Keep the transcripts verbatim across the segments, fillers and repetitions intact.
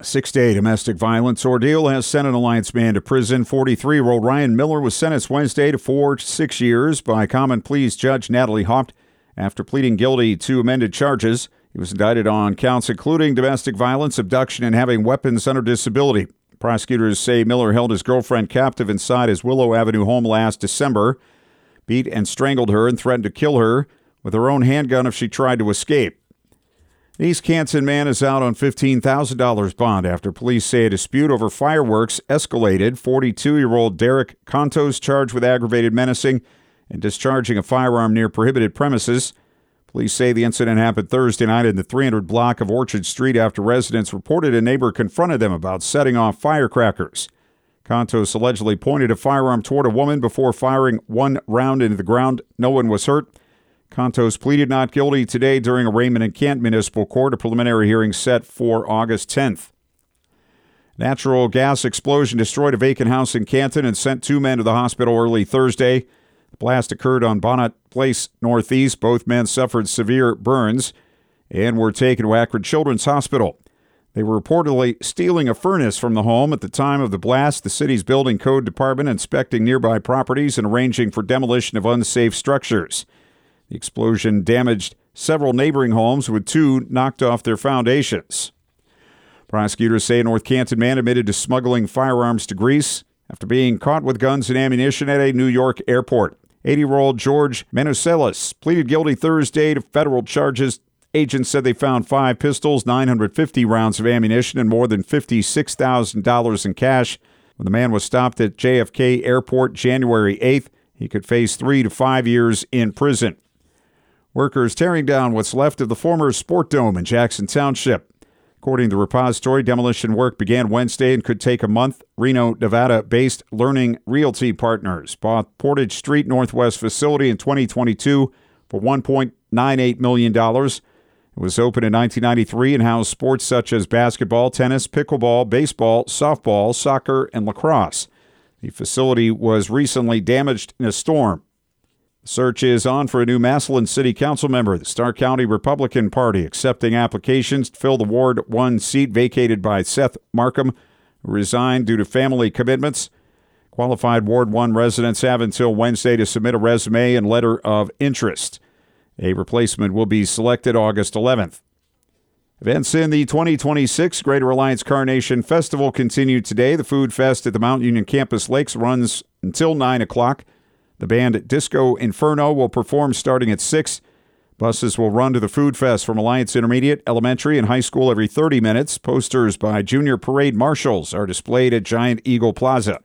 Six-day domestic violence ordeal has sent an Alliance man to prison. forty-three-year-old Ryan Miller was sentenced Wednesday to four to six years by common pleas judge Natalie Haupt after pleading guilty to amended charges. He was indicted on counts including domestic violence, abduction, and having weapons under disability. Prosecutors say Miller held his girlfriend captive inside his Willow Avenue home last December, beat and strangled her, and threatened to kill her with her own handgun if she tried to escape. An East Canton man is out on fifteen thousand dollars bond after police say a dispute over fireworks escalated. forty-two-year-old Derek Contos charged with aggravated menacing and discharging a firearm near prohibited premises. Police say the incident happened Thursday night in the three hundred block of Orchard Street after residents reported a neighbor confronted them about setting off firecrackers. Contos allegedly pointed a firearm toward a woman before firing one round into the ground. No one was hurt. Contos pleaded not guilty today during arraignment in Canton Municipal Court, a preliminary hearing set for August tenth. Natural gas explosion destroyed a vacant house in Canton and sent two men to the hospital early Thursday. The blast occurred on Bonnet Place Northeast. Both men suffered severe burns and were taken to Akron Children's Hospital. They were reportedly stealing a furnace from the home at the time of the blast. The city's building code department inspecting nearby properties and arranging for demolition of unsafe structures. The explosion damaged several neighboring homes, with two knocked off their foundations. Prosecutors say a North Canton man admitted to smuggling firearms to Greece after being caught with guns and ammunition at a New York airport. eighty-year-old George Menoselis pleaded guilty Thursday to federal charges. Agents said they found five pistols, nine hundred fifty rounds of ammunition, and more than fifty-six thousand dollars in cash. When the man was stopped at J F K Airport January eighth, he could face three to five years in prison. Workers tearing down what's left of the former Sport Dome in Jackson Township. According to the repository, demolition work began Wednesday and could take a month. Reno, Nevada-based Learning Realty Partners bought Portage Street Northwest facility in twenty twenty-two for one point nine eight million dollars. It was opened in nineteen ninety-three and housed sports such as basketball, tennis, pickleball, baseball, softball, soccer, and lacrosse. The facility was recently damaged in a storm. The search is on for a new Massillon City Council member. The Stark County Republican Party accepting applications to fill the Ward one seat vacated by Seth Markham, who resigned due to family commitments. Qualified Ward one residents have until Wednesday to submit a resume and letter of interest. A replacement will be selected August eleventh. Events in the twenty twenty-six Greater Alliance Carnation Festival continue today. The Food Fest at the Mount Union Campus Lakes runs until nine o'clock. The band Disco Inferno will perform starting at six. Buses will run to the Food Fest from Alliance Intermediate, Elementary, and High School every thirty minutes. Posters by Junior Parade Marshals are displayed at Giant Eagle Plaza.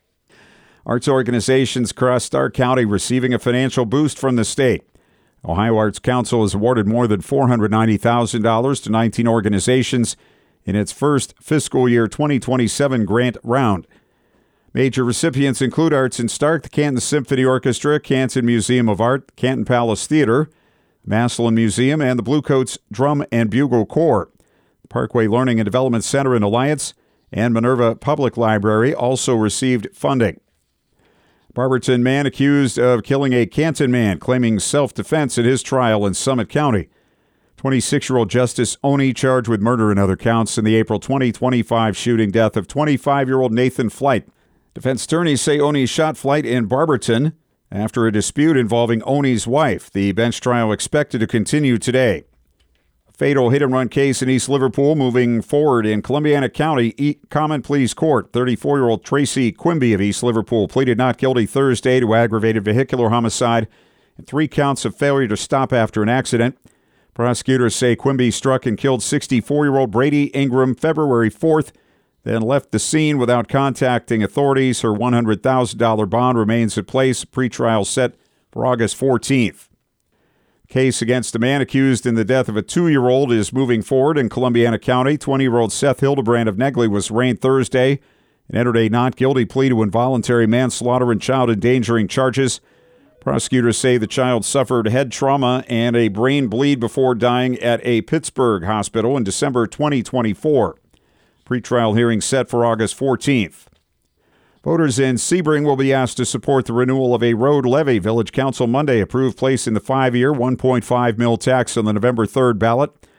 Arts organizations across Stark County receiving a financial boost from the state. Ohio Arts Council has awarded more than four hundred ninety thousand dollars to nineteen organizations in its first fiscal year twenty twenty-seven grant round. Major recipients include Arts in Stark, the Canton Symphony Orchestra, Canton Museum of Art, Canton Palace Theater, Massillon Museum, and the Bluecoats Drum and Bugle Corps. The Parkway Learning and Development Center in Alliance and Minerva Public Library also received funding. Barberton man accused of killing a Canton man, claiming self-defense in his trial in Summit County. twenty-six-year-old Justice Oney charged with murder and other counts in the April twenty twenty-five shooting death of twenty-five-year-old Nathan Flight. Defense attorneys say Oney shot Flight in Barberton after a dispute involving Oney's wife. The bench trial expected to continue today. A fatal hit-and-run case in East Liverpool moving forward in Columbiana County e- Common Pleas Court. thirty-four-year-old Tracy Quimby of East Liverpool pleaded not guilty Thursday to aggravated vehicular homicide and three counts of failure to stop after an accident. Prosecutors say Quimby struck and killed sixty-four-year-old Brady Ingram February fourth, then left the scene without contacting authorities. Her one hundred thousand dollars bond remains in place. Pretrial set for August fourteenth. Case against a man accused in the death of a two-year-old is moving forward in Columbiana County. twenty-year-old Seth Hildebrand of Negley was arraigned Thursday and entered a not guilty plea to involuntary manslaughter and child endangering charges. Prosecutors say the child suffered head trauma and a brain bleed before dying at a Pittsburgh hospital in December twenty twenty-four. Pretrial hearing set for August fourteenth. Voters in Sebring will be asked to support the renewal of a road levy. Village Council Monday approved placing the five-year one point five mil tax on the November third ballot.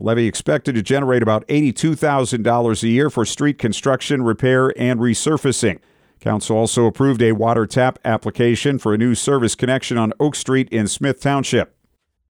Levy expected to generate about eighty-two thousand dollars a year for street construction, repair, and resurfacing. Council also approved a water tap application for a new service connection on Oak Street in Smith Township.